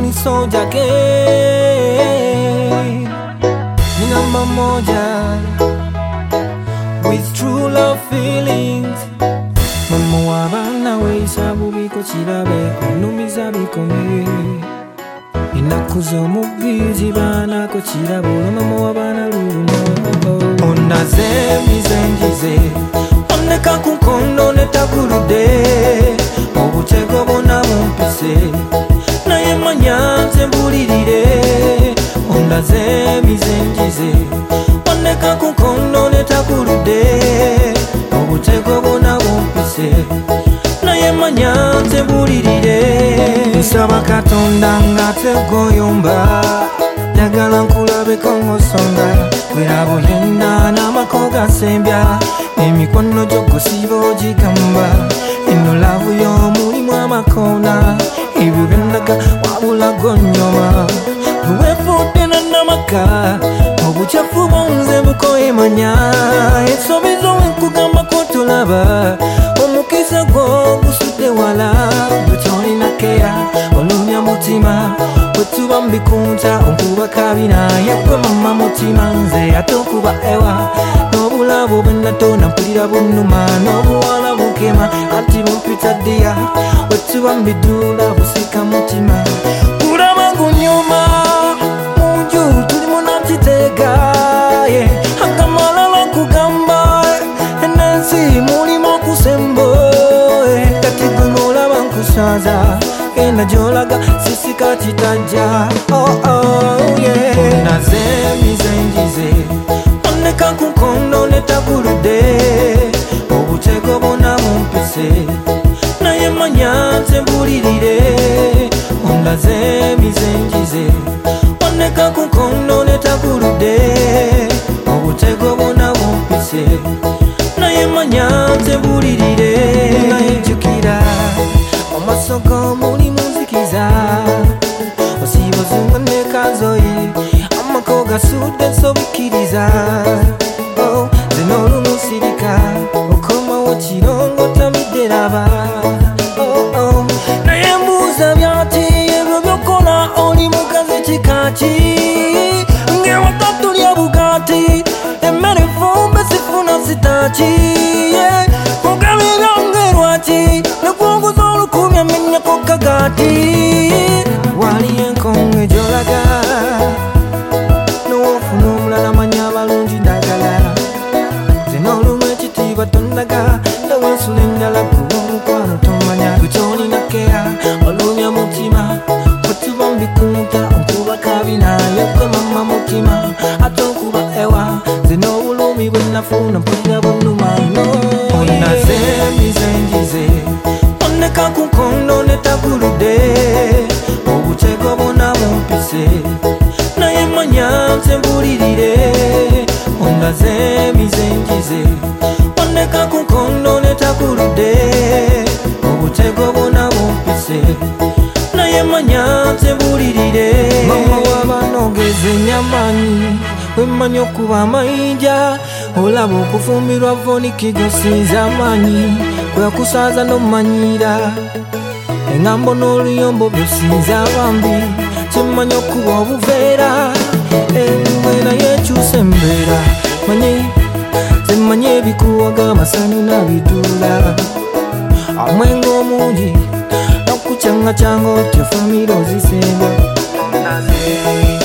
Tin soldier again. Ni namba moja with true love feelings. Mama wabana weisabu biko chirabe onumiza bikomeye. Inakuza mubizi bana ko chirabo mama wabana lulumo. Onaze mizengize oneka kunkondo netakulude obutego bona mumpise naye manyanze mbulirire. Onaze mizengize oneka kunkondo netakulude obutego bona mumpise naye manyanze mbulirire. Nsaba Katonda ngate goyomba njagala nkulabeko ng'osonga werabo yenna n'amakoga sembya emikono gyo gusiba ogigamba eno laavu y'omulimu amakona ebyo byendaga wabula gonyoma weefudde nannamaka obucafu bonze bukoyemanya ensobizo wenkugambako tolaba omukisa gwo gusudde wala bwekyolina keya olumya mutima bwetuba mbikunta onkuba kabina yegwe mama mutima nze ate okuba ewa n'obulabo bwenatona mpulira bunuma n'obuwala bukema anti bumpita ddiya bwetuba mbidula busika mutima kulaba ngunyuma munju tulimu nakiteega akamalala kugamba enensi mulimu okusembo kati gwe ng'olaba nkusaza genda gy'olaga sisika kitajja. Onaze mizengize oneka kunkondo netakulude obutego bona mumpise naye manyanze mbulirire. Onaze mizengize oneka kunkondo netakulude obutego bona mumpise naye manyanze mbulirire. Nayejjukira amasogo muli munzikiza osiba zunga nekazoyi amako gasudde nsobikiriza zino olumusirika okomawo kirongo tamidderaba naye mbuuza byati ebyo byokola oli mukazi kikaki ngewaka tulya bugati emmere fumbe sifuna sitaki mugabi byange lwaki nekwongoza olukumya menyako kagati wali enkonge gyolaga n'ofuna omulala manya abalungi ddagala zino olumu ekitiibwa tondaga newensula endala kuba omukwano tomanya gukyolina keya olumya mutima bwetuba mbikunta onkuba kabina yegwe mama mutima ate okuba ewa zino obulumi bwenafuna mpulira bunumano. Onaze mizengize oneka kunkondo netakulude obutego bona mumpise naye manyanze mbulirire. Onaze mizengize oneka kunkondo netakulude obutego bona mumpise naye manyanze mbulirire. Mama wabanogeze nyamanyi wemanya okuba amayinja olaba okufumbirwa voniki gosinza amanyi kweyakusaza nomanyira engambo n'oluyombo byosinza abambi kimanya okuba obuveera embeera yekyusa embeera manyi zemanya ebikuwaga amasanyu n'abidula omwenge omungi nokucanga canga otyo famire ozisenga.